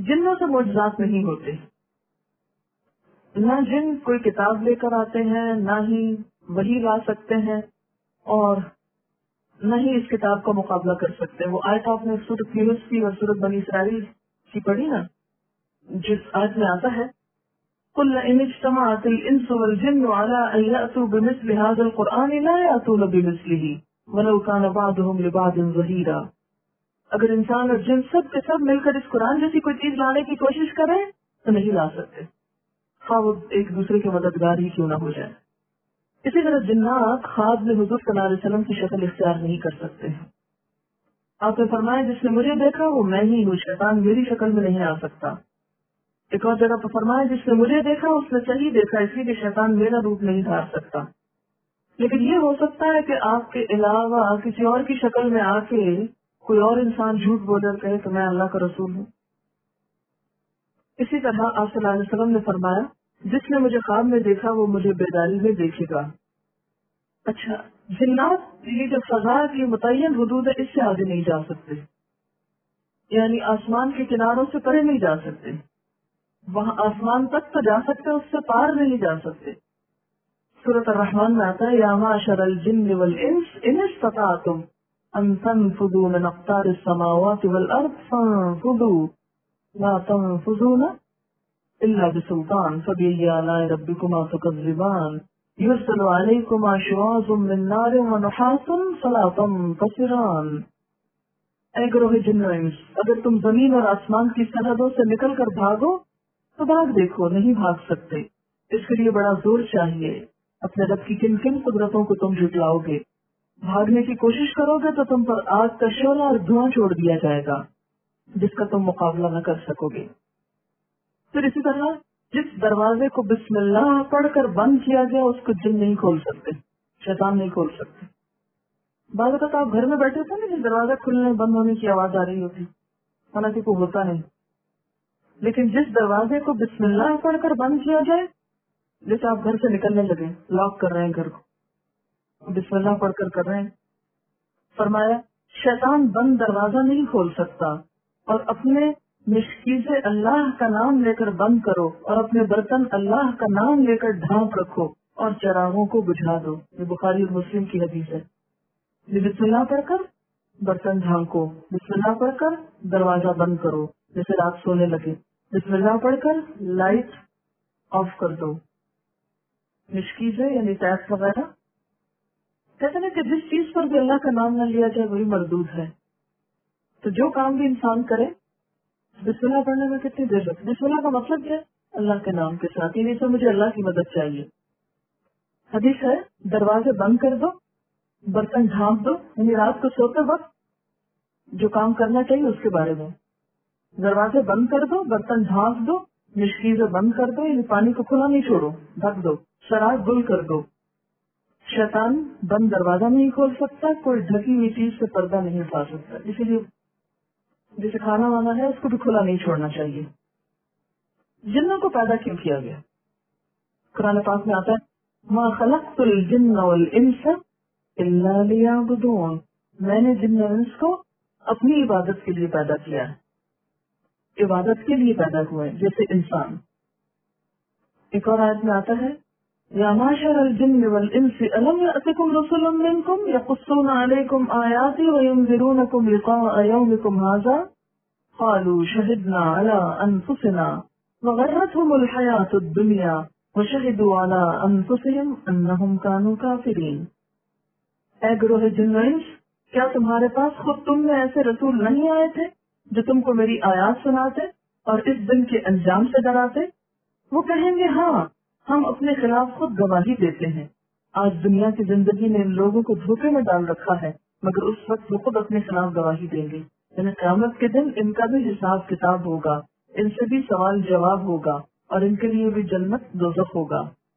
جنوں سے معجزات نہیں ہوتے، نہ جن کوئی کتاب لے کر آتے ہیں، نہ ہی وحی لا سکتے ہیں، اور نہ ہی اس کتاب کا مقابلہ کر سکتے ہیں۔ وہ آیت آپ نے سورۃ یونس کی اور سورۃ بنی اسرائیل کی پڑھی نا، جس آیت میں آتا ہے قُلْ إِنِ اجْتَمَعَتِ الْإِنسُ وَالْجِنُّ عَلَىٰ أَن يَأْتُوا بِمِثْلِ هَٰذَا الْقُرْآنِ لَا يَأْتُونَ بِمِثْلِهِ وَلَوْ كَانَ بَعْضُهُمْ لِبَعْضٍ ظَهِيرًا۔ اگر انسان اور جن سب کے سب مل کر اس قرآن جیسی کوئی چیز لانے کی کوشش کریں تو نہیں لا سکتے، خواہ وہ ایک دوسرے کے مددگار ہی کیوں نہ ہو جائے۔ اسی طرح جنات خواب میں حضور صلی اللہ علیہ وسلم کی شکل اختیار نہیں کر سکتے ہیں۔ آپ نے فرمایا جس نے مجھے دیکھا وہ میں ہی ہوں، شیطان میری شکل میں نہیں آ سکتا۔ ایک اور جگہ پر فرمایا جس نے مجھے دیکھا اس نے صحیح دیکھا، اس لیے کہ شیطان میرا روپ نہیں دھار سکتا۔ لیکن یہ ہو سکتا ہے کہ آپ کے علاوہ کسی اور کی شکل میں آ کے کوئی اور انسان جھوٹ بول کر کہے کہ میں اللہ کا رسول ہوں۔ اسی طرح آپ صلی اللہ علیہ وسلم نے فرمایا جس نے مجھے خواب میں دیکھا وہ مجھے بیداری میں دیکھے گا۔ اچھا، جنات یہ جو فضا کی متعین حدود ہے اس سے آگے نہیں جا سکتے، یعنی آسمان کے کناروں سے پرے نہیں جا سکتے، وہاں آسمان تک تو جا سکتے اس سے پار نہیں جا سکتے۔ سورۃ الرحمن میں آتا ہے یا معشر الجن والانس ان استطعتم ان تنفذوا من اقطار السماوات والارض فانفذوا لا تنفذون الا بسلطان فبأي آلاء ربكما تكذبان يرسل عليكما شواظ من نار ونحاس فلا تنتصران۔ اے گروہ جن و انس، اگر تم زمین اور آسمان کی سرحدوں سے نکل کر بھاگو تو بھاگ دیکھو، نہیں بھاگ سکتے۔ اس کے لیے بڑا زور چاہیے، اپنے رب کی کن کن قدرتوں کو تم جھٹلاؤ گے۔ بھاگنے کی کوشش کرو گے تو تم پر آگ کا شعلہ اور دھواں چھوڑ دیا جائے گا جس کا تم مقابلہ نہ کر سکو گے۔ پھر اسی طرح جس دروازے کو بسم اللہ پڑھ کر بند کیا گیا اس کو جن نہیں کھول سکتے، شیطان نہیں کھول سکتے۔ بعض اوقات آپ گھر میں بیٹھے ہوتے ہیں جس دروازہ کھلنے بند ہونے کی آواز آ رہی ہوتی، حالانکہ کوئی ہوتا نہیں، لیکن جس دروازے کو بسم اللہ پڑھ کر بند کیا جائے، جیسے آپ گھر سے نکلنے لگے، لاک کر رہے ہیں گھر کو، بسم اللہ پڑھ کر رہے ہیں، فرمایا شیطان بند دروازہ نہیں کھول سکتا، اور اپنے مشکیزے اللہ کا نام لے کر بند کرو اور اپنے برتن اللہ کا نام لے کر ڈھانپ رکھو اور چراغوں کو بجھا دو۔ یہ بخاری اور مسلم کی حدیث ہے۔ بسم اللہ پڑھ کر برتن ڈھانکو، بسم اللہ پڑھ کر دروازہ بند کرو جیسے رات سونے لگے، بسم اللہ پڑھ کر لائٹ آف کر دو۔ مشکیزیں یعنی ٹیکس وغیرہ، کہتے ہیں کہ جس چیز پر بھی اللہ کا نام نہ لیا جائے وہی مردود ہے۔ تو جو کام بھی انسان کرے بسم اللہ پڑھنے میں کتنی دیر لگتی؟ بسم اللہ کا مطلب کیا ہے؟ اللہ کے نام کے ساتھ، یعنی سے مجھے اللہ کی مدد چاہیے۔ حدیث ہے دروازے بند کر دو، برتن ڈھانپ دو، یعنی رات کو سوتے وقت جو کام کرنا چاہیے اس کے بارے میں، دروازے بند کر دو، برتن ڈھانپ دو، مشکیزیں بند کر دو، یعنی پانی کو کھلا نہیں چھوڑو، ڈھک دو، شراب گل کر دو۔ شیطان بند دروازہ نہیں کھول سکتا، کوئی ڈھکی ہوئی چیز سے پردہ نہیں اٹھا سکتا، اسی لیے جسے کھانا وانا ہے اس کو بھی کھلا نہیں چھوڑنا چاہیے۔ جنوں کو پیدا کیوں کیا گیا؟ قرآن پاک میں آتا ہے ما خلقت الجن والانس الا لیعبدون، میں نے جن و انس کو اپنی عبادت کے لیے پیدا کیا ہے، عبادت کے لیے پیدا ہوئے جیسے انسان۔ ایک اور آیت میں آتا ہے یا معشر الجن والانس الم یأتکم رسل منکم یقصون علیکم آیاتی وینذرونکم لقاء یومکم ھذا قالوا شہدنا علی انفسنا وغرتهم الحیاۃ الدنیا وشہدوا علی انفسہم انہم کانوا کافرین۔ اے گروہ جن و انس، کیا تمہارے پاس خود تم میں ایسے رسول نہیں آئے تھے جو تم کو میری آیات سناتے اور اس دن کے انجام سے ڈراتے؟ وہ کہیں گے ہاں، ہم اپنے خلاف خود گواہی دیتے ہیں۔ آج دنیا کی زندگی نے ان لوگوں کو دھوکے میں ڈال رکھا ہے، مگر اس وقت وہ خود اپنے خلاف گواہی دیں گے، یعنی قیامت کے دن ان کا بھی حساب کتاب ہوگا، ان سے بھی سوال جواب ہوگا اور ان کے لیے بھی جنت دوزخ ہوگا۔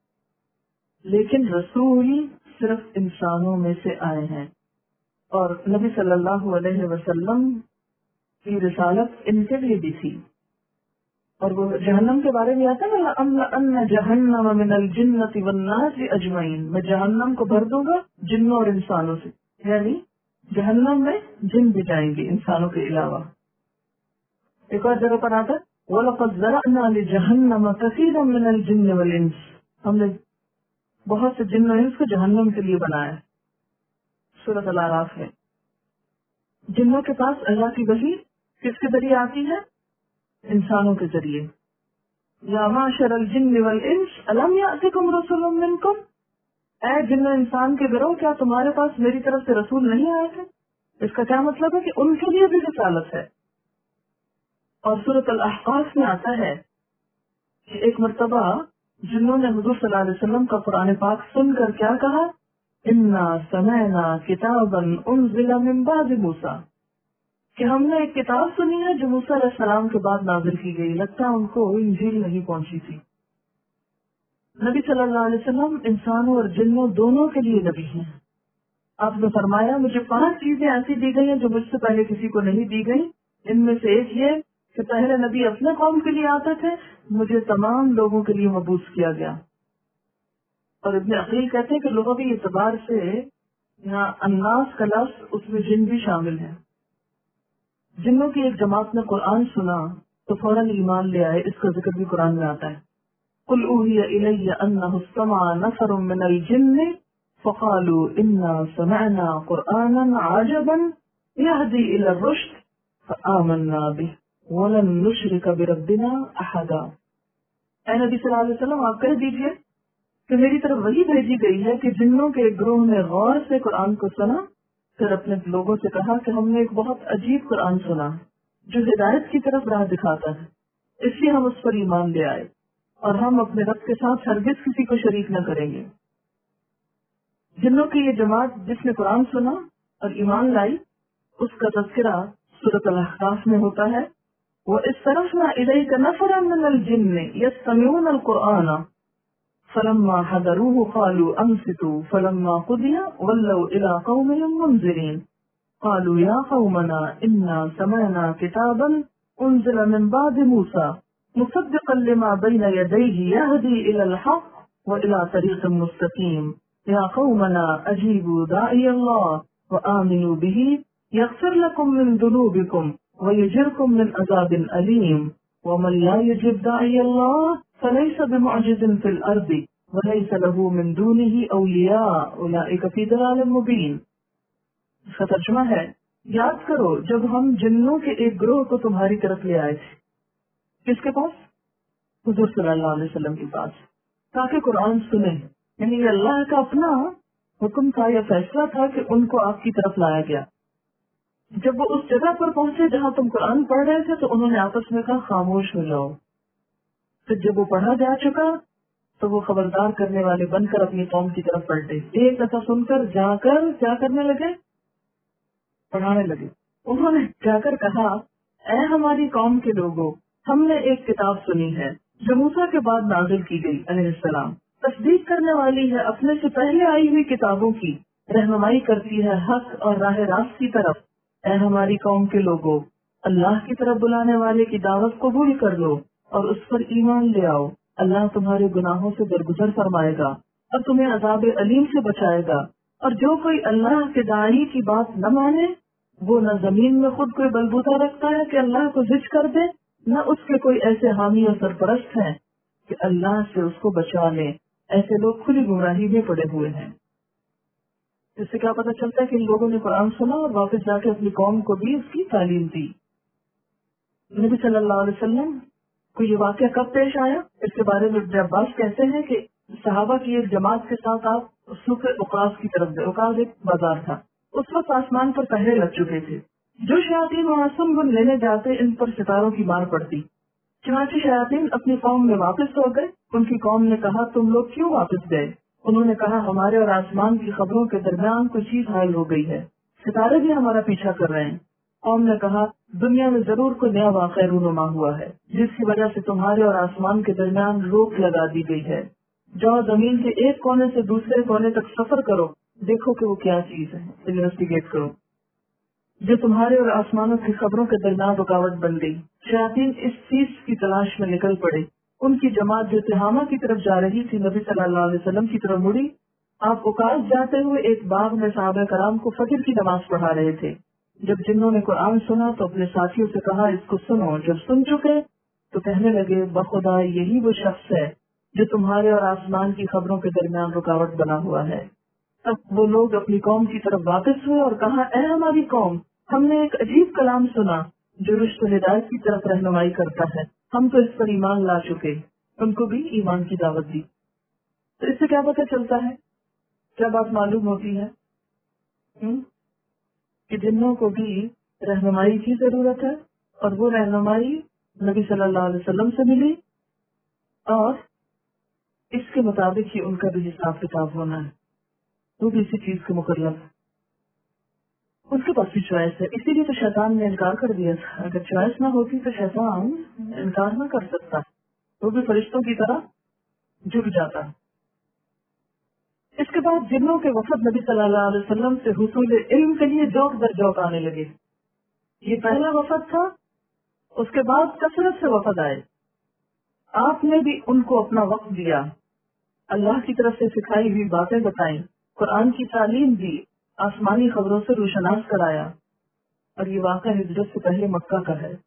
لیکن رسول صرف انسانوں میں سے آئے ہیں، اور نبی صلی اللہ علیہ وسلم کی رسالت ان کے لیے بھی تھی۔ اور وہ جہنم کے بارے میں آتا ہے لَأَمْلَأَنَّ جَهَنَّمَ مِنَ الْجِنَّةِ وَالنَّاسِ أَجْمَعِينَ، میں جہنم کو بھر دوں گا جنوں اور انسانوں سے، یعنی جہنم میں جن بھی جائیں گے انسانوں کے علاوہ۔ ایک اور جگہ پر آتا ہے وَلَقَدْ ذَرَأْنَا لِجَهَنَّمَ كَثِيرًا مِنَ الْجِنِّ وَالْإِنسِ، ہم نے بہت سے جن و انس کو جہنم کے لیے بنایا. سورۃ الاعراف ہے. جنوں کے پاس اللہ کی وحی کس کے ذریعے آتی ہے؟ انسانوں کے ذریعے. یا معشر الجن والانس الم یاتکم رسول منکم، اے جن و انسان کے گروہ، کیا تمہارے پاس میری طرف سے رسول نہیں آئے تھے؟ اس کا کیا مطلب ہے کہ ان کے لیے بھی رسالت ہے. اور سورۃ الاحقاف میں آتا ہے کہ ایک مرتبہ جنہوں نے حضور صلی اللہ علیہ وسلم کا قرآن پاک سن کر کیا کہا؟ انا سمعنا کتابا انزل من بعد موسیٰ، کہ ہم نے ایک کتاب سنی ہے جو موسیٰ علیہ السلام کے بعد نازل کی گئی. لگتا ان کو انجیل نہیں پہنچی تھی. نبی صلی اللہ علیہ وسلم انسانوں اور جنوں دونوں کے لیے نبی ہیں. آپ نے فرمایا مجھے 5 چیزیں ایسی دی گئی ہیں جو مجھ سے پہلے کسی کو نہیں دی گئی. ان میں سے ایک یہ کہ پہلے نبی اپنے قوم کے لیے آتے تھے، مجھے تمام لوگوں کے لیے مبعوث کیا گیا. اور ابن عقیل کہتے ہیں کہ لغوی اعتبار سے یہاں الناس کا لفظ اس میں جن بھی شامل ہے. جنوں کی ایک جماعت نے قرآن سنا تو فوراً ایمان لے آئے. اس کا ذکر بھی قرآن میں آتا ہے. قل اوحی الی انہ استمع نفر من الجن فقالوا انا سمعنا قرآنا عجبا یہدی الی الرشد فآمنا به وَلَن نُشْرِكَ بِرَبِّنَا أَحَدًا. اے نبی صلی اللہ علیہ وسلم آپ کہہ دیجئے کہ میری طرف وہی بھیجی گئی ہے کہ جنوں کے ایک گروہ نے غور سے قرآن کو سنا، پھر اپنے لوگوں سے کہا کہ ہم نے ایک بہت عجیب قرآن سنا جو ہدایت کی طرف راہ دکھاتا ہے، اس لیے ہم اس پر ایمان لے آئے اور ہم اپنے رب کے ساتھ ہرگز کسی کو شریک نہ کریں گے. جنوں کی یہ جماعت جس نے قرآن سنا اور ایمان لائی، اس کا تذکرہ سورۃ الاحقاف میں ہوتا ہے. وَإِصْطَرَفْنَا إِلَيْكَ نَفَرًا مِنَ الْجِنِّ يَسْتَمِعُونَ الْقُرْآنَ فَلَمَّا حَضَرُوهُ قَالُوا أَنصِتُوا فَلَمَّا قُضِيَ وَلَّوْا إِلَىٰ قَوْمِهِمْ مُنذِرِينَ قَالُوا يَا قَوْمَنَا إِنَّا سَمِعْنَا كِتَابًا أُنزِلَ مِن بَعْدِ مُوسَىٰ مُصَدِّقًا لِمَا بَيْنَ يَدَيْهِ يَهْدِي إِلَى الْحَقِّ وَإِلَىٰ طَرِيقٍ مُّسْتَقِيمٍ يَا قَوْمَنَا أَجِيبُوا دَاعِيَ اللَّهِ وَآمِنُوا بِهِ يَغْفِرْ لَكُم مِّن ذُنُوبِكُمْ وَيُجِرْكُم مِّنْ عَذَابٍ أَلِيمٍ وَمَن لَّا يُجِبْ دَاعِيَ اللَّهِ فَلَيْسَ بِمُعْجِزٍ فِي الْأَرْضِ وَلَيْسَ لَهُ مِن دُونِهِ أَوْلِيَاءُ أُولَٰئِكَ فِي ضَلَالٍ مُّبِينٍ. اس کا ترجمہ ہے، یاد کرو جب ہم جنوں کے ایک گروہ کو تمہاری طرف لے آئے تھے. کس کے پاس؟ حضور صلی اللہ علیہ وسلم کے پاس، تاکہ قرآن سنیں. یعنی یہ اللہ کا اپنا حکم تھا یا فیصلہ تھا کہ ان کو آپ کی طرف لایا گیا. جب وہ اس جگہ پر پہنچے جہاں تم قرآن پڑھ رہے تھے تو انہوں نے آپس میں کہا خاموش ہو جاؤ. پھر جب وہ پڑھا جا چکا تو وہ خبردار کرنے والے بن کر اپنی قوم کی طرف پلٹے. ایک دفعہ سن کر جا کر کیا کرنے لگے؟ پڑھانے لگے. انہوں نے جا کر کہا اے ہماری قوم کے لوگوں، ہم نے ایک کتاب سنی ہے جو موسیٰ کے بعد نازل کی گئی علیہ السلام، تصدیق کرنے والی ہے اپنے سے پہلے آئی ہوئی کتابوں کی، رہنمائی کرتی ہے حق اور راہ راست کی طرف. اے ہماری قوم کے لوگوں، اللہ کی طرف بلانے والے کی دعوت قبول کر لو اور اس پر ایمان لے آؤ. اللہ تمہارے گناہوں سے درگزر فرمائے گا اور تمہیں عذاب علیم سے بچائے گا. اور جو کوئی اللہ کے داعی کی بات نہ مانے، وہ نہ زمین میں خود کوئی بلبوتا رکھتا ہے کہ اللہ کو ذکر کر دے، نہ اس کے کوئی ایسے حامی اور سرپرست ہیں کہ اللہ سے اس کو بچا لے. ایسے لوگ کھلی گمراہی میں پڑے ہوئے ہیں. اس سے کیا پتہ چلتا ہے کہ ان لوگوں نے قرآن سنا اور واپس جا کے اپنی قوم کو بھی اس کی تعلیم دی. نبی صلی اللہ علیہ وسلم کو یہ واقعہ کب پیش آیا؟ اس کے بارے میں ابن عباس کہتے ہیں کہ صحابہ کی ایک جماعت کے ساتھ آپ سوق عکاظ کی طرف گئے. عکاظ ایک بازار تھا. اس وقت آسمان پر پہرے لگ چکے تھے. جو شیاطین معصوم بن لینے جاتے ان پر ستاروں کی مار پڑتی. چنانچہ شیاطین اپنی قوم میں واپس ہو گئے. ان کی قوم نے کہا تم لوگ کیوں واپس گئے؟ انہوں نے کہا ہمارے اور آسمان کی خبروں کے درمیان کوئی چیز حائل ہو گئی ہے، ستارے بھی ہمارا پیچھا کر رہے ہیں. قوم نے کہا دنیا میں ضرور کوئی نیا واقعہ رونما ہوا ہے جس کی وجہ سے تمہارے اور آسمان کے درمیان روک لگا دی گئی ہے. جاؤ زمین کے ایک کونے سے دوسرے کونے تک سفر کرو، دیکھو کہ وہ کیا چیز ہے، انویسٹیگیٹ کرو جو تمہارے اور آسمانوں کی خبروں کے درمیان رکاوٹ بن گئی. شیاطین اس چیز کی تلاش میں نکل پڑے. ان کی جماعت جو تہامہ کی طرف جا رہی تھی نبی صلی اللہ علیہ وسلم کی طرف مڑی. آپ عکاظ جاتے ہوئے ایک باغ میں صحابہ کرام کو فجر کی نماز پڑھا رہے تھے. جب جنہوں نے قرآن سنا تو اپنے ساتھیوں سے کہا اس کو سنو. جب سن چکے تو کہنے لگے بخدا یہی وہ شخص ہے جو تمہارے اور آسمان کی خبروں کے درمیان رکاوٹ بنا ہوا ہے۔ تب وہ لوگ اپنی قوم کی طرف واپس ہوئے اور کہا اے ہماری قوم، ہم نے ایک عجیب کلام سنا جو رشد و ہدایت کی طرف رہنمائی کرتا ہے، ہم تو اس پر ایمان لا چکے۔ ان کو بھی ایمان کی دعوت دی۔ تو اس سے کیا پتہ چلتا ہے، کیا بات معلوم ہوتی ہے کہ جنوں کو بھی رہنمائی کی ضرورت ہے، اور وہ رہنمائی نبی صلی اللہ علیہ وسلم سے ملی، اور اس کے مطابق ہی ان کا بھی حساب کتاب ہونا ہے، وہ بھی اسی چیز کے مکلف ہے۔ اس کے پاس بھی چوائس ہے، اسی لیے تو شیطان نے انکار کر دیا تھا۔ اگر چوائس نہ ہوتی تو شیطان انکار نہ کر سکتا، وہ بھی فرشتوں کی طرح جڑ جاتا۔ اس کے بعد جنوں کے وفد نبی صلی اللہ علیہ وسلم سے حصول علم کے لیے جوک در جوک آنے لگے۔ یہ پہلا وفد تھا، اس کے بعد کثرت سے وفد آئے۔ آپ نے بھی ان کو اپنا وقت دیا، اللہ کی طرف سے سکھائی ہوئی باتیں بتائیں، قرآن کی تعلیم دی، آسمانی خبروں سے روشناس کرایا، اور یہ واقعہ ہجرت سے پہلے مکہ کا ہے۔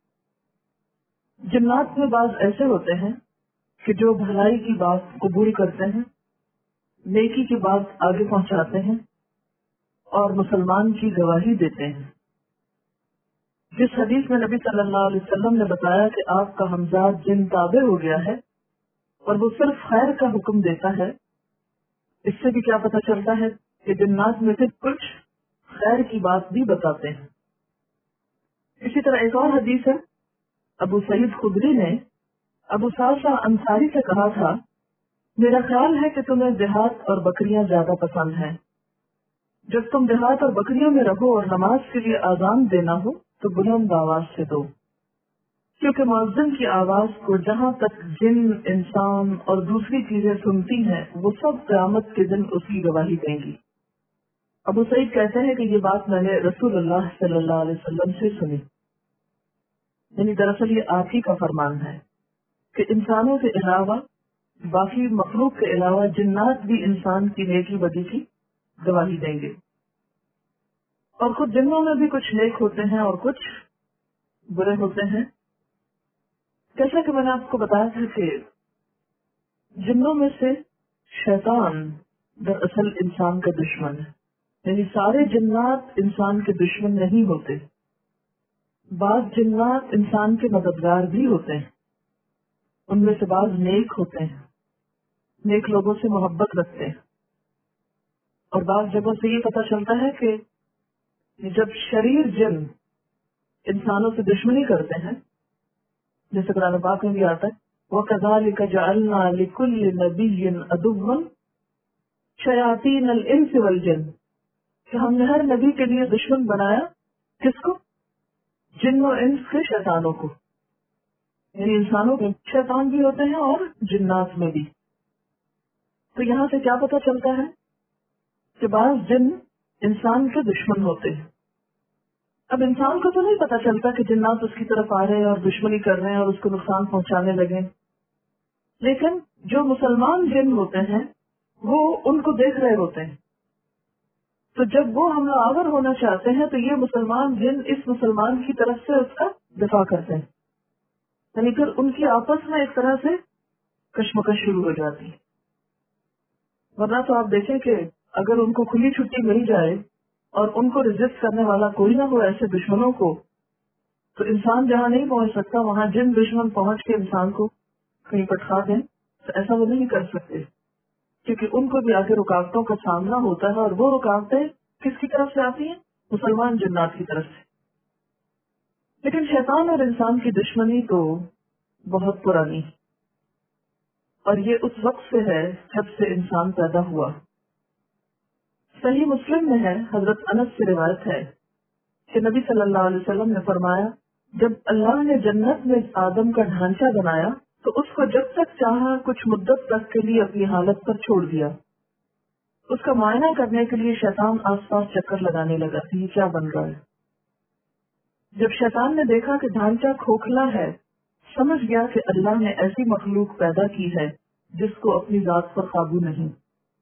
جنات میں بعض ایسے ہوتے ہیں کہ جو بھلائی کی بات قبول کرتے ہیں، نیکی کی بات آگے پہنچاتے ہیں، اور مسلمان کی گواہی دیتے ہیں۔ جس حدیث میں نبی صلی اللہ علیہ وسلم نے بتایا کہ آپ کا ہمزاد جن تابع ہو گیا ہے اور وہ صرف خیر کا حکم دیتا ہے، اس سے بھی کیا پتہ چلتا ہے کہ جنات میں سے کچھ خیر کی بات بھی بتاتے ہیں۔ اسی طرح ایک اور حدیث ہے، ابو سعید خدری نے ابو صالح انصاری سے کہا تھا، میرا خیال ہے کہ تمہیں دیہات اور بکریاں زیادہ پسند ہیں۔ جب تم دیہات اور بکریوں میں رہو اور نماز کے لیے اذان دینا ہو تو بلند آواز سے دو، کیونکہ مؤذن کی آواز کو جہاں تک جن، انسان اور دوسری چیزیں سنتی ہیں وہ سب قیامت کے دن اس کی گواہی دیں گی۔ ابو سعید کہتے ہیں کہ یہ بات میں نے رسول اللہ صلی اللہ علیہ وسلم سے سنی، یعنی دراصل یہ آپ ہی کا فرمان ہے کہ انسانوں کے علاوہ، باقی مخلوق کے علاوہ جنات بھی انسان کی نیکی بدی کی گواہی دیں گے، اور خود جنوں میں بھی کچھ نیک ہوتے ہیں اور کچھ برے ہوتے ہیں۔ جیسا کہ میں نے آپ کو بتایا تھا کہ جنوں میں سے شیطان دراصل انسان کا دشمن ہے، یعنی سارے جنات انسان کے دشمن نہیں ہوتے، بعض جنات انسان کے مددگار بھی ہوتے ہیں، ان میں سے بعض نیک ہوتے ہیں، نیک لوگوں سے محبت رکھتے ہیں، اور بعض جگہوں سے یہ پتہ چلتا ہے کہ جب شریر جن انسانوں سے دشمنی کرتے ہیں، جیسے قرآن پاک میں بھی آتا ہے وَكَذَلِكَ جَعَلْنَا لِكُلِّ نَبِيٍّ عَدُوًّا شَيَاطِينَ الْإِنسِ وَالْجِنِّ، کہ ہم نے ہر نبی کے لیے دشمن بنایا، کس کو؟ جن و انس کے شیطانوں کو، یعنی انسانوں کے شیطان بھی ہوتے ہیں اور جنات میں بھی۔ تو یہاں سے کیا پتہ چلتا ہے کہ بعض جن انسان کے دشمن ہوتے ہیں۔ اب انسان کو تو نہیں پتہ چلتا کہ جنات اس کی طرف آ رہے ہیں اور دشمنی کر رہے ہیں اور اس کو نقصان پہنچانے لگے، لیکن جو مسلمان جن ہوتے ہیں وہ ان کو دیکھ رہے ہوتے ہیں، تو جب وہ حملہ آور ہونا چاہتے ہیں تو یہ مسلمان جن اس مسلمان کی طرف سے اس کا دفاع کرتے ہیں، یعنی پھر ان کی آپس میں ایک طرح سے کشمکش شروع ہو جاتی ہے۔ ورنہ تو آپ دیکھیں کہ اگر ان کو کھلی چھٹی مل جائے اور ان کو ریزسٹ کرنے والا کوئی نہ ہو ایسے دشمنوں کو، تو انسان جہاں نہیں پہنچ سکتا وہاں جن دشمن پہنچ کے انسان کو کہیں پٹخا دیں، تو ایسا وہ نہیں کر سکتے، کیونکہ ان کو بھی آگے رکاوٹوں کا سامنا ہوتا ہے، اور وہ رکاوٹیں کس کی طرف سے آتی ہیں؟ مسلمان جنات کی طرف سے۔ لیکن شیطان اور انسان کی دشمنی تو بہت پرانی ہے، اور یہ اس وقت سے ہے جب سے انسان پیدا ہوا۔ صحیح مسلم میں ہے، حضرت انس سے روایت ہے کہ نبی صلی اللہ علیہ وسلم نے فرمایا، جب اللہ نے جنت میں آدم کا ڈھانچہ بنایا تو اس کو جب تک چاہا کچھ مدت تک کے لیے اپنی حالت پر چھوڑ دیا۔ اس کا معائنہ کرنے کے لیے شیطان آس پاس چکر لگانے لگا کہ یہ کیا بن رہا ہے۔ جب شیطان نے دیکھا کہ ڈھانچہ کھوکھلا ہے، سمجھ گیا کہ اللہ نے ایسی مخلوق پیدا کی ہے جس کو اپنی ذات پر قابو نہیں۔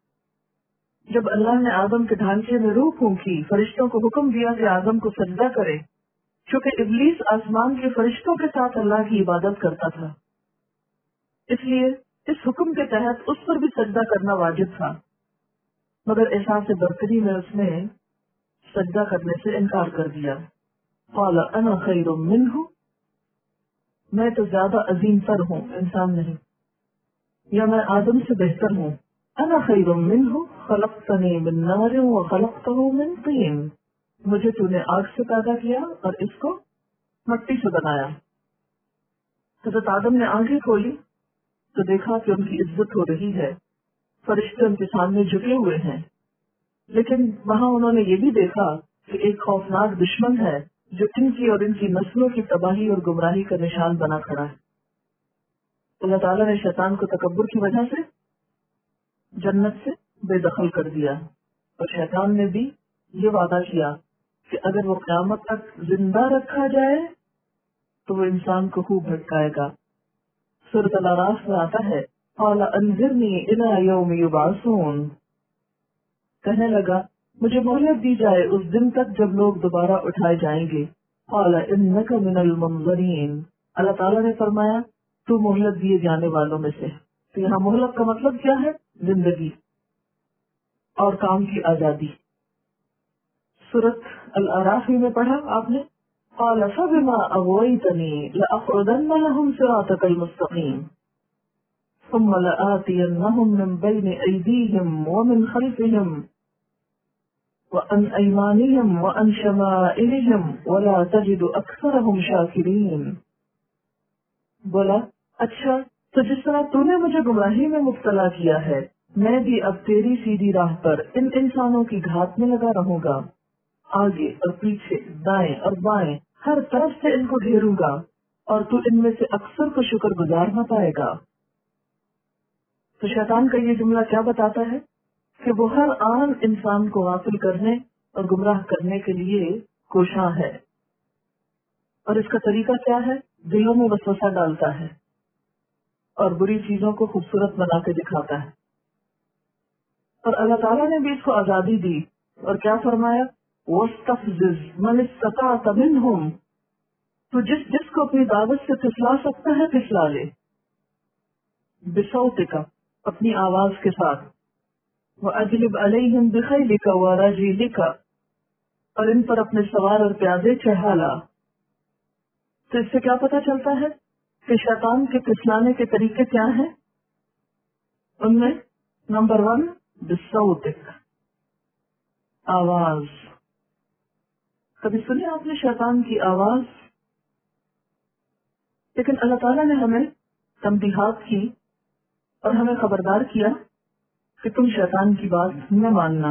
جب اللہ نے آدم کے ڈھانچے میں روح پھونکی، فرشتوں کو حکم دیا کہ آدم کو سجدہ کرے، چونکہ ابلیس آسمان کے فرشتوں کے ساتھ اللہ کی عبادت کرتا تھا، اس لیے اس حکم کے تحت اس پر بھی سجدہ کرنا واجب تھا، مگر احساس برتری میں اس نے سجدہ کرنے سے انکار کر دیا۔ قال انا خیر منہ، میں تو زیادہ عظیم تر ہوں، انسان نہیں، یا میں آدم سے بہتر ہوں۔ انا خیر منہ خلقتنی من نار وخلقتہ من طین، مجھے تو نے آگ سے پیدا کیا اور اس کو مٹی سے بنایا۔ حضرت آدم نے آنکھیں کھولی تو دیکھا کہ ان کی عزت ہو رہی ہے، فرشتے ان کے سامنے جھکے ہوئے ہیں، لیکن وہاں انہوں نے یہ بھی دیکھا کہ ایک خوفناک دشمن ہے جو ان کی اور ان کی نسلوں کی تباہی اور گمراہی کا نشان بنا کھڑا ہے۔ اللہ تعالیٰ نے شیطان کو تکبر کی وجہ سے جنت سے بے دخل کر دیا، اور شیطان نے بھی یہ وعدہ کیا کہ اگر وہ قیامت تک زندہ رکھا جائے تو وہ انسان کو خوب بھٹکائے گا۔ سورۃ الاعراف میں آتا ہے قال انذرنی الی یوم یبعثون، کہنے لگا مجھے مہلت دی جائے اس دن تک جب لوگ دوبارہ اٹھائے جائیں گے۔ قال انک من المنظرین، اللہ تعالیٰ نے فرمایا تو مہلت دیے جانے والوں میں سے۔ تو یہاں مہلت کا مطلب کیا ہے؟ زندگی اور کام کی آزادی۔ سورۃ الاعراف میں پڑھا آپ نے قال فبما اغویتنی لاقعدن لهم صراطک المستقیم ثم لآتینہم من بین ایدیہم ومن خلفہم وعن ایمانہم وعن شمائلہم ولا تجد اکثرہم شاکرین۔ بولا اچھا تو جس طرح تو نے مجھے گمراہی میں مبتلا کیا ہے، میں بھی اب تیری سیدھی راہ پر ان انسانوں کی گھات میں لگا رہوں گا، آگے اور پیچھے، دائیں اور بائیں، ہر طرف سے ان کو گھیروں گا، اور تو ان میں سے اکثر کو شکر گزار نہ پائے گا۔ تو شیطان کا یہ جملہ کیا بتاتا ہے کہ وہ ہر آن انسان کو غافل کرنے اور گمراہ کرنے کے لیے کوشاں ہے، اور اس کا طریقہ کیا ہے؟ دلوں میں وسوسہ ڈالتا ہے اور بری چیزوں کو خوبصورت بنا کے دکھاتا ہے۔ اور اللہ تعالیٰ نے بھی اس کو آزادی دی، اور کیا فرمایا وَاسْتَفْزِزْ مَنِ اسْتَطَعْتَ مِنْهُمْ، تو جس کو اپنی دعوت سے پھسلا سکتا ہے پھسلا لے، بِصَوْتِكَ، اپنی آواز کے ساتھ، وَأَجْلِبْ عَلَيْهِمْ بِخَيْلِكَ وَرَجِلِكَ، اور ان پر اپنے سوار اور پیادے چڑھا لا۔ تو اس سے کیا پتہ چلتا ہے کہ شیطان کے پھسلانے کے طریقے کیا ہیں؟ ان میں نمبر 1 بِصَوْتِكَ، آواز۔ کبھی سنی آپ نے شیطان کی آواز؟ لیکن اللہ تعالیٰ نے ہمیں تنبیہات کی اور ہمیں خبردار کیا کہ تم شیطان کی بات نہ ماننا۔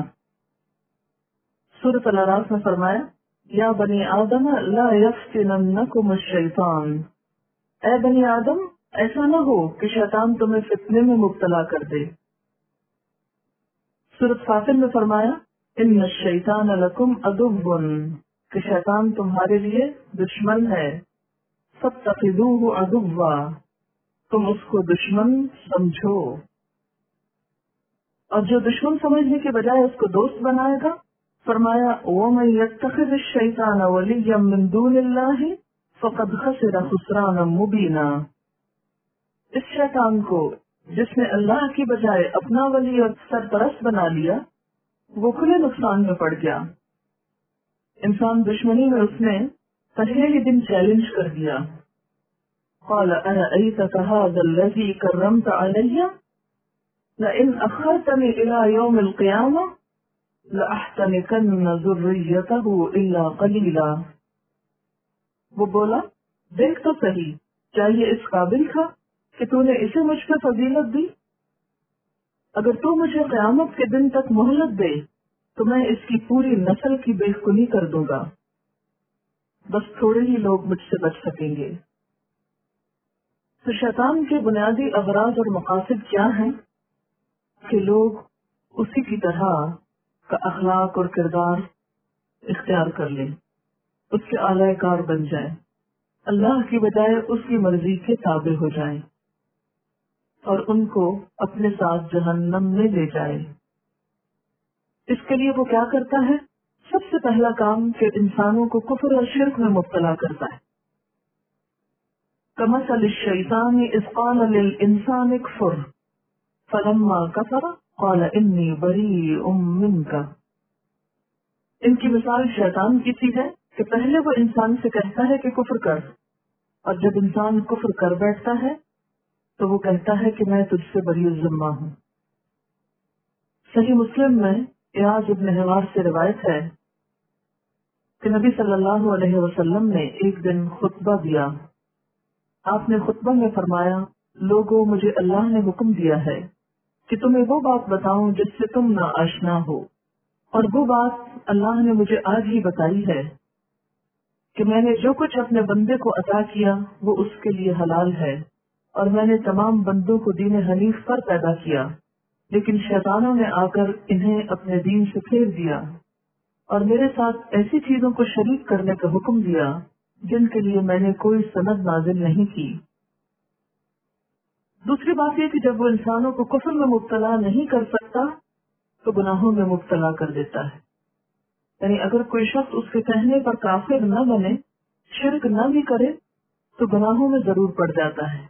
سورۃ الاعراف میں فرمایا یا بنی آدم لا یفتننکم الشیطان، اے بنی آدم ایسا نہ ہو کہ شیطان تمہیں فتنے میں مبتلا کر دے۔ سورۃ فاطر میں فرمایا ان الشیطان لکم عدو، کہ شیطان تمہارے لیے دشمن ہے، فاتخذوہ عدوا، تم اس کو دشمن سمجھو، اور جو دشمن سمجھنے کے بجائے اس کو دوست بنائے گا، فرمایا وَمَن يَتَّخِذِ الشَّيْطَانَ وَلِيًّا مِن دُونِ اللَّهِ فَقَدْ خَسِرَ خُسْرَانًا مُبِينًا، اس شیطان کو جس نے اللہ کی بجائے اپنا ولی اور سرپرست بنا لیا، وہ کھلے نقصان میں پڑ گیا۔ انسان دشمنی میں اس نے پہلے ہی دن چیلنج کر دیا، قال أَرَأَيْتَكَ هَذَا الَّذِي كَرَّمْتَ عَلَيَّ لَئِنْ أَخَّرْتَنِي إِلَى يَوْمِ الْقِيَامَةِ لَأَحْتَنِكَنَّ ذُرِّيَّتَهُ إِلَّا قَلِيلًا۔ وہ بولا دیکھ تو صحیح، کیا یہ اس قابل تھا کہ تو نے اسے مجھ پہ فضیلت دی؟ اگر تو مجھے قیامت کے دن تک مہلت دے تو میں اس کی پوری نسل کی بے خونی کر دوں گا، بس تھوڑے ہی لوگ مجھ سے بچ سکیں گے۔ تو شیطان کے بنیادی اغراض اور مقاصد کیا ہیں؟ کہ لوگ اسی کی طرح کا اخلاق اور کردار اختیار کر لیں، اس کے اعلی کار بن جائیں، اللہ کی بجائے اس کی مرضی کے تابع ہو جائیں، اور ان کو اپنے ساتھ جہنم میں لے جائے۔ اس کے لیے وہ کیا کرتا ہے؟ سب سے پہلا کام کہ انسانوں کو کفر اور شرک میں مبتلا کرتا ہے. کمثل الشیطان اذ قال للانسان اکفر فلما کفر قال انی بریء منک. ان کی مثال شیطان کی سی ہے کہ پہلے وہ انسان سے کہتا ہے کہ کفر کر، اور جب انسان کفر کر بیٹھتا ہے تو وہ کہتا ہے کہ میں تجھ سے بری الذمہ ہوں. صحیح مسلم میں ایاز ابن حمار سے روایت ہے کہ نبی صلی اللہ علیہ وسلم نے ایک دن خطبہ دیا. آپ نے خطبہ میں فرمایا، لوگوں مجھے اللہ نے حکم دیا ہے کہ تمہیں وہ بات بتاؤں جس سے تم نہ آشنا ہو، اور وہ بات اللہ نے مجھے آج ہی بتائی ہے کہ میں نے جو کچھ اپنے بندے کو عطا کیا وہ اس کے لیے حلال ہے، اور میں نے تمام بندوں کو دین حنیف پر پیدا کیا، لیکن شیطانوں نے آ کر انہیں اپنے دین سے پھیر دیا اور میرے ساتھ ایسی چیزوں کو شریک کرنے کا حکم دیا جن کے لیے میں نے کوئی سند نازل نہیں کی. دوسری بات یہ کہ جب وہ انسانوں کو کفر میں مبتلا نہیں کر سکتا تو گناہوں میں مبتلا کر دیتا ہے. یعنی اگر کوئی شخص اس کے کہنے پر کافر نہ بنے، شرک نہ بھی کرے، تو گناہوں میں ضرور پڑ جاتا ہے.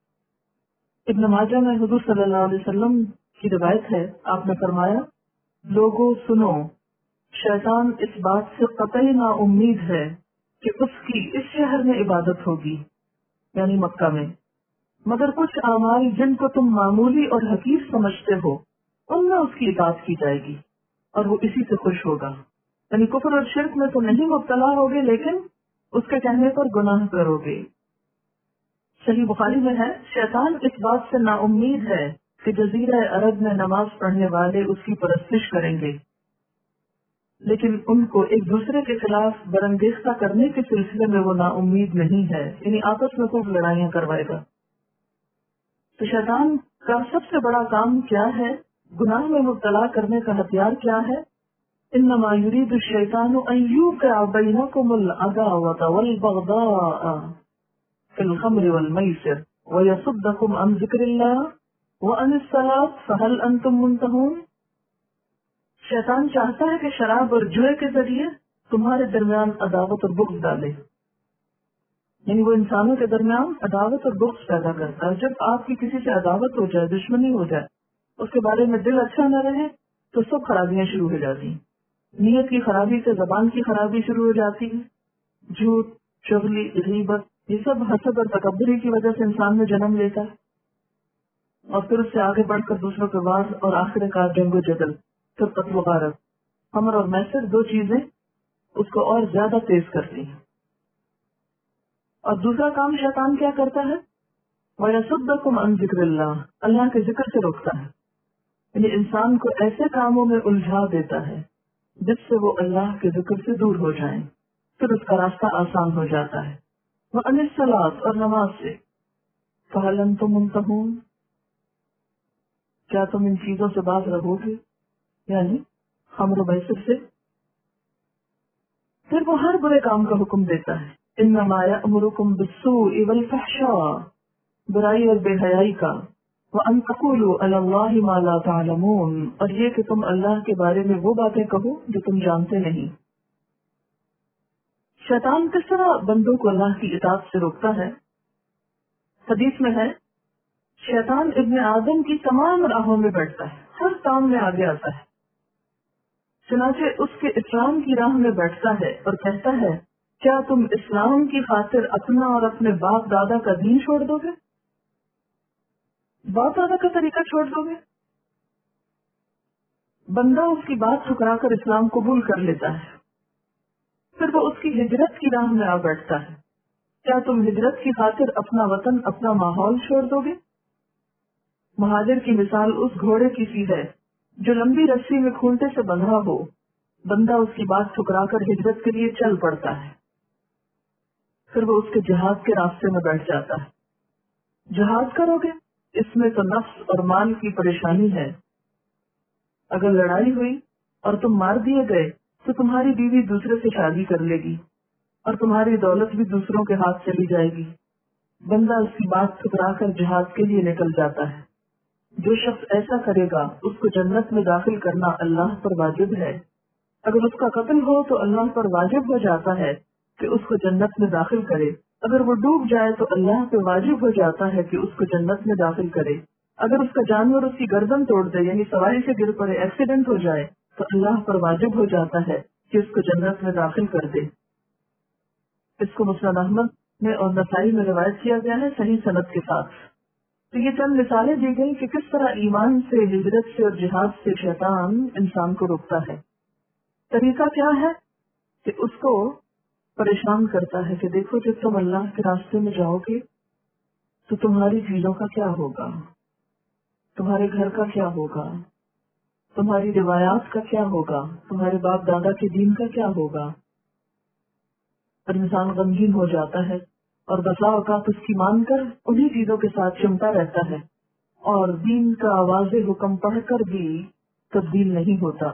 ابن ماجہ میں حضور صلی اللہ علیہ وسلم کی روایت ہے، آپ نے فرمایا، لوگوں سنو، شیطان اس بات سے قطعی نا امید ہے کہ اس کی اس شہر میں عبادت ہوگی، یعنی مکہ میں، مگر کچھ اعمال جن کو تم معمولی اور حقیر سمجھتے ہو ان میں اس کی اطاعت کی جائے گی اور وہ اسی سے خوش ہوگا. یعنی کفر اور شرک میں تو نہیں مبتلا ہوگے لیکن اس کے کہنے پر گناہ کرو گے. صحیح بخاری میں ہے، شیطان اس بات سے نا امید ہے کہ جزیرہ عرب میں نماز پڑھنے والے اس کی پرستش کریں گے، لیکن ان کو ایک دوسرے کے خلاف برانگیختہ کرنے کے سلسلے میں وہ نا امید نہیں ہے، یعنی آپس میں خوب لڑائیاں کروائے گا. تو شیطان کا سب سے بڑا کام کیا ہے؟ گناہ میں مبتلا کرنے کا ہتھیار کیا ہے؟ انما یرید الشیطان ان یوقع بینکم العداوۃ والبغضاء فی الخمر والمیسر ویصدکم عن ذکر اللہ وعن الصلاۃ فہل انتم منتہون. شیطان چاہتا ہے کہ شراب اور جوئے کے ذریعے تمہارے درمیان عداوت اور بغض ڈالے، یعنی وہ انسانوں کے درمیان عداوت اور بغض پیدا کرتا ہے. جب آپ کی کسی سے عداوت ہو جائے، دشمنی ہو جائے، اس کے بارے میں دل اچھا نہ رہے تو سب خرابیاں شروع ہو جاتی ہیں. نیت کی خرابی سے زبان کی خرابی شروع ہو جاتی ہے. جھوٹ، چغلی، غیبت، یہ سب حسد اور تکبری کی وجہ سے انسان میں جنم لیتا ہے، اور پھر اس سے آگے بڑھ کر دوسروں کے وار اور آخر کار جنگ و جدل، پھر قتل و غارت. خمر اور میسر دو چیزیں اس کو اور زیادہ تیز کرتی ہیں. اور دوسرا کام شیطان کیا کرتا ہے؟ وَيَصُدَّكُمْ عَنْ ذِكْرِ اللَّهِ، اللہ کے ذکر سے روکتا ہے، یعنی انسان کو ایسے کاموں میں الجھا دیتا ہے جس سے وہ اللہ کے ذکر سے دور ہو جائیں، پھر اس کا راستہ آسان ہو جاتا ہے. وَعَنِ الصَّلَاةِ، اور نماز سے. فَهَلْ أَنْتُمْ مُنْتَهُونَ، کیا تم ان چیزوں سے باز رہو گے، یعنی خمر و میسر سے. پھر وہ ہر برے کام کا حکم دیتا ہے. انما یأمرکم بالسوء والفحشاء، برائی اور بے حیائی کا. وان تقولوا علی اللہ ما لا تعلمون، اور یہ کہ تم اللہ کے بارے میں وہ باتیں کہو جو تم جانتے نہیں. شیطان کس طرح بندوں کو اللہ کی اطاعت سے روکتا ہے؟ حدیث میں ہے، شیطان ابن آدم کی تمام راہوں میں بیٹھتا ہے، ہر کام میں آگے آتا ہے. چنانچہ اس کے اسلام کی راہ میں بیٹھتا ہے اور کہتا ہے، کیا تم اسلام کی خاطر اپنا اور اپنے باپ دادا کا دین چھوڑ دو گے؟ باپ دادا کا طریقہ چھوڑ دو گے؟ بندہ اس کی بات ٹھکرا کر اسلام قبول کر لیتا ہے، پھر وہ اس کی ہجرت کی راہ میں آ بیٹھتا ہے. کیا تم ہجرت کی خاطر اپنا وطن، اپنا ماحول چھوڑ دو گے؟ مہاجر کی مثال اس گھوڑے کی سی ہے جو لمبی رسی میں کھونٹے سے بندھا ہو. بندہ اس کی بات ٹھکرا کر ہجرت کے لیے چل پڑتا ہے، پھر وہ اس کے جہاد کے راستے میں بیٹھ جاتا ہے. جہاد کرو گے، اس میں تو نفس اور مال کی پریشانی ہے. اگر لڑائی ہوئی اور تم مار دیے گئے تو تمہاری بیوی دوسرے سے شادی کر لے گی اور تمہاری دولت بھی دوسروں کے ہاتھ چلی جائے گی. بندہ اس کی بات ٹھکرا کر جہاد کے لیے نکل جاتا ہے. جو شخص ایسا کرے گا اس کو جنت میں داخل کرنا اللہ پر واجب ہے. اگر اس کا قتل ہو تو اللہ پر واجب ہو جاتا ہے کہ اس کو جنت میں داخل کرے. اگر وہ ڈوب جائے تو اللہ پہ واجب ہو جاتا ہے کہ اس کو جنت میں داخل کرے. اگر اس کا جانور اس کی گردن توڑ دے یعنی سواری سے گر پڑے, ایکسیڈنٹ ہو جائے, تو اللہ پر واجب ہو جاتا ہے کہ اس کو جنت میں داخل کر دے. اس کو مسند احمد میں اور نسائی میں روایت کیا گیا ہے صحیح سند کے ساتھ. تو یہ چند مثالیں دی گئی کہ کس طرح ایمان سے, ہجرت سے اور جہاد سے شیطان انسان کو روکتا ہے. طریقہ کیا ہے کہ اس کو پریشان کرتا ہے کہ دیکھو جب تم اللہ کے راستے میں جاؤ گے تو تمہاری چیزوں کا کیا ہوگا, تمہارے گھر کا کیا ہوگا, تمہاری روایات کا کیا ہوگا, تمہارے باپ دادا کے دین کا کیا ہوگا. اور انسان غمگین ہو جاتا ہے اور بسا اوقات اس کی مان کر انہی چیزوں کے ساتھ چمٹا رہتا ہے اور دین کا واضح حکم پڑھ کر بھی تبدیل نہیں ہوتا.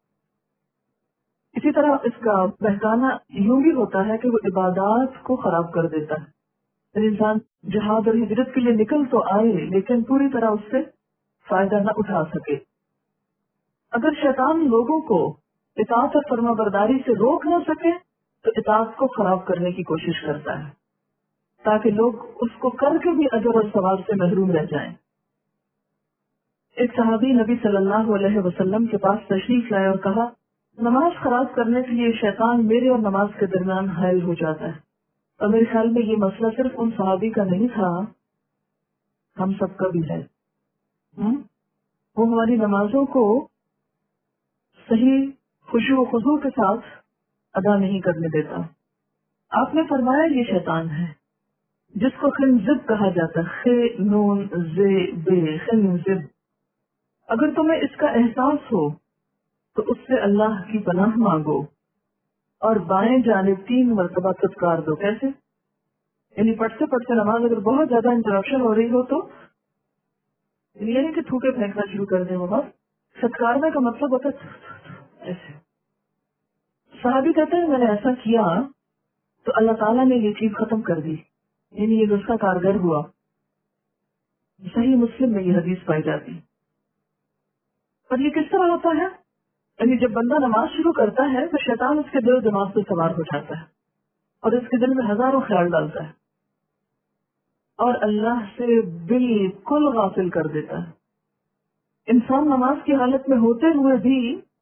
اسی طرح اس کا بہکانا یوں بھی ہوتا ہے کہ وہ عبادات کو خراب کر دیتا ہے. انسان جہاد اور ہجرت کے لیے نکل تو آئے لیکن پوری طرح اس سے فائدہ نہ اٹھا سکے. اگر شیطان لوگوں کو اطاعت اور فرما برداری سے روک نہ سکے تو اطاعت کو خراب کرنے کی کوشش کرتا ہے تاکہ لوگ اس کو کر کے بھی اجر اور ثواب سے محروم رہ جائیں. ایک صحابی نبی صلی اللہ علیہ وسلم کے پاس تشریف لائے اور کہا, نماز خراب کرنے کے لیے شیطان میرے اور نماز کے درمیان حائل ہو جاتا ہے. اور میرے خیال میں یہ مسئلہ صرف ان صحابی کا نہیں تھا, ہم سب کا بھی ہے. وہ ہماری نمازوں کو صحیح خشوع و خضوع کے ساتھ ادا نہیں کرنے دیتا. آپ نے فرمایا یہ شیطان ہے جس کو خنزب کہا جاتا ہے, خ نون ز بے خنزب. اگر تمہیں اس کا احساس ہو تو اس سے اللہ کی پناہ مانگو اور بائیں جانب 3 مرتبہ تذکار دو. کیسے؟ یعنی پڑھتے پڑھتے نماز اگر بہت زیادہ انٹرپشن ہو رہی ہو تو یعنی کہ تھوکے پھینکنا شروع کر دیں. وہ ستکارنے کا مطلب ہوتا ہے ایسے. صحابی کہتے ہیں میں نے ایسا کیا تو اللہ تعالیٰ نے یہ چیز ختم کر دی, یعنی یہ نسخہ کارگر ہوا. صحیح مسلم میں یہ حدیث پائی جاتی. اور یہ کس طرح ہوتا ہے؟ یعنی جب بندہ نماز شروع کرتا ہے تو شیطان اس کے دل و دماغ پہ سوار ہو جاتا ہے اور اس کے دل میں ہزاروں خیال ڈالتا ہے اور اللہ سے بالکل غافل کر دیتا ہے. انسان نماز کی حالت میں ہوتے ہوئے بھی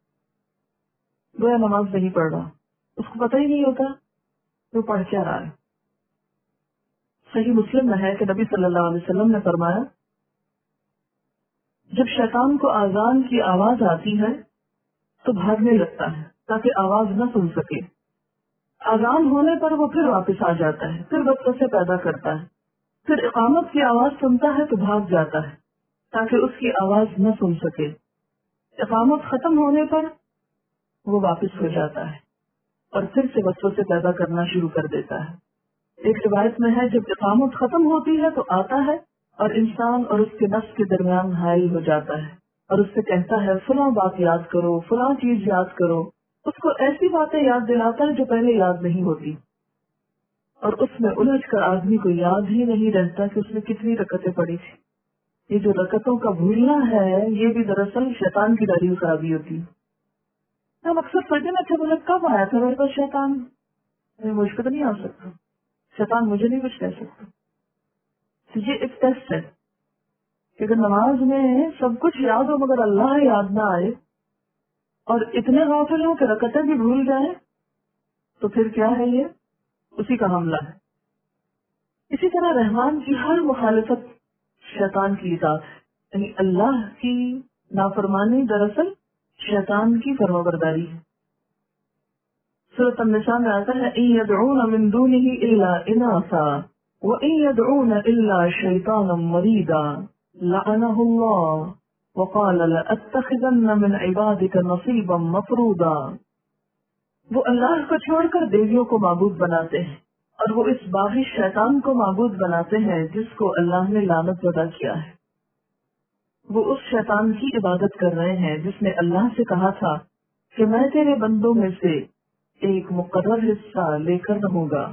گویا نماز نہیں پڑھ رہا, اس کو پتہ ہی نہیں ہوتا وہ پڑھ کیا رہا ہے. صحیح مسلم میں ہے کہ نبی صلی اللہ علیہ وسلم نے فرمایا, جب شیطان کو اذان کی آواز آتی ہے تو بھاگنے لگتا ہے تاکہ آواز نہ سن سکے. اذان ہونے پر وہ پھر واپس آ جاتا ہے, پھر وسوسے پیدا کرتا ہے, پھر اقامت کی آواز سنتا ہے تو بھاگ جاتا ہے تاکہ اس کی آواز نہ سن سکے. اقامت ختم ہونے پر وہ واپس ہو جاتا ہے اور پھر سے وسوسے پیدا کرنا شروع کر دیتا ہے. ایک روایت میں ہے جب اقامت ختم ہوتی ہے تو آتا ہے اور انسان اور اس کے نفس کے درمیان حائل ہو جاتا ہے اور اس سے کہتا ہے فلاں بات یاد کرو, فلاں چیز یاد کرو. اس کو ایسی باتیں یاد دلاتا ہے جو پہلے یاد نہیں ہوتی اور اس میں الجھ کر آدمی کو یاد ہی نہیں رہتا کہ اس نے کتنی رکعتیں پڑھی تھی. یہ جو رکعتوں کا بھولنا ہے یہ بھی دراصل شیطان کی دلیل خرابی ہوتی ہے. ہم اکثر پڑھتے میں اچھا بولے کب آیا تھا میرے پاس شیطان, مجھ کو تو نہیں آ سکتا, شیطان مجھے نہیں کچھ کہہ سکتا. یہ ایک ٹیسٹ ہے کہ اگر نماز میں سب کچھ یاد ہو مگر اللہ یاد نہ آئے اور اتنے غافل ہوں کہ رکعتیں بھی بھول جائیں تو پھر کیا ہے, یہ اسی کا حملہ ہے. اسی طرح رحمان کی ہر مخالفت شیطان کی اطاعت ہے, یعنی اللہ کی نافرمانی دراصل شیطان کی فرمانبرداری ہے. سورۃ النساء میں آتا ہے ان يدعون من دونه الا اناثا وان يدعون الا شیطانا مریدا لعنه الله وقال لأتخذن من عبادك نصيبا مفروضا. وہ اللہ کو چھوڑ کر دیویوں کو معبود بناتے ہیں اور وہ اس باغی شیطان کو معبود بناتے ہیں جس کو اللہ نے لعنت ادا کیا ہے. وہ اس شیطان کی عبادت کر رہے ہیں جس نے اللہ سے کہا تھا کہ میں تیرے بندوں میں سے ایک مقرر حصہ لے کر رہوں گا.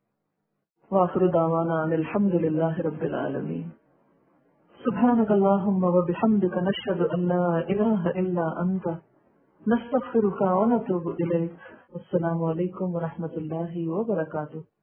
وآخر دعوانا الحمد للہ رب العالمین. سبحانك اللهم وبحمدك نشهد ان لا اله الا انت نستغفرک ونتوب الیک. السلام علیکم ورحمۃ اللہ وبرکاتہ.